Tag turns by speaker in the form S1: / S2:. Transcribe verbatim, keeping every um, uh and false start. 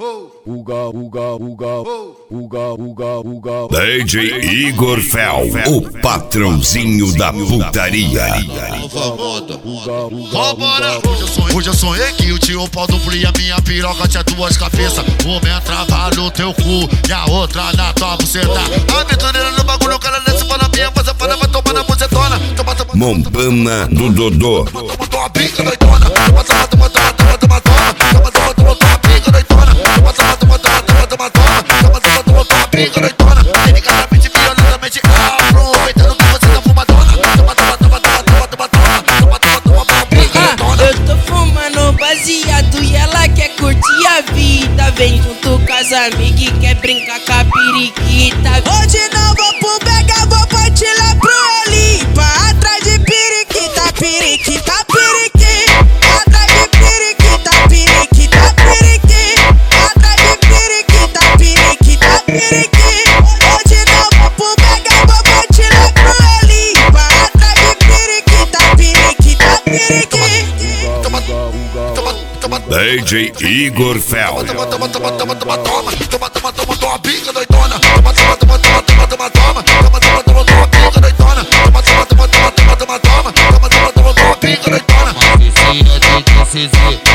S1: Uga, uga, uga, uga, uga, uga.
S2: D J Igor Fel, o patrãozinho da putaria.
S3: Vambora! Hoje eu sonhei que eu tinha um pau duplo e a minha piroca tinha duas cabeças. Uma entrava no teu cu e a outra na tua buceta. A betoneira no bagulho, o cara desce pra na minha, mas a fana vai tomar na bucetona.
S2: Montana do Dodô.
S3: Toma, toma, toma, pica doidona. Toma, toma, toma, toma, toma, toma, toma. Toma, toma, toma, toma, pica doidona. Toma, toma, toma, toma, toma, toma, toma. Toma, toma, toma, toma, pica doidona. Delicadamente, violentamente, aproveitando que você tá fumadona. Toma, toma, toma, toma, toma, toma, toma. Toma, toma, toma, toma, pica doidona.
S4: Eu tô fumando baseado e ela quer curtir a vida. Vem junto com as amigas e quer brincar com a periquita. Hoje não vou pro Bega, vou partir lá pro Olipa. Atrás de periquita, periquita, periqui. Atrás de periquita, periquita, periqui. Atrás de periquita, periquita, periqui. Hoje não vou pro Bega, vou partir lá pro Olipa. Atrás de periquita, periquita, periqui.
S3: Toma, toma, toma,
S2: D J Igor Fel.
S3: toma, toma, toma, toma, toma, toma, toma, toma, toma, toma, pica doidona. Toma, toma, toma, toma, toma, toma, toma, toma, toma, toma, toma, pica doidona. Toma, toma, toma, toma, toma, toma, toma, toma, toma, toma, toma, pica doidona.
S5: Vizinha de T C Z.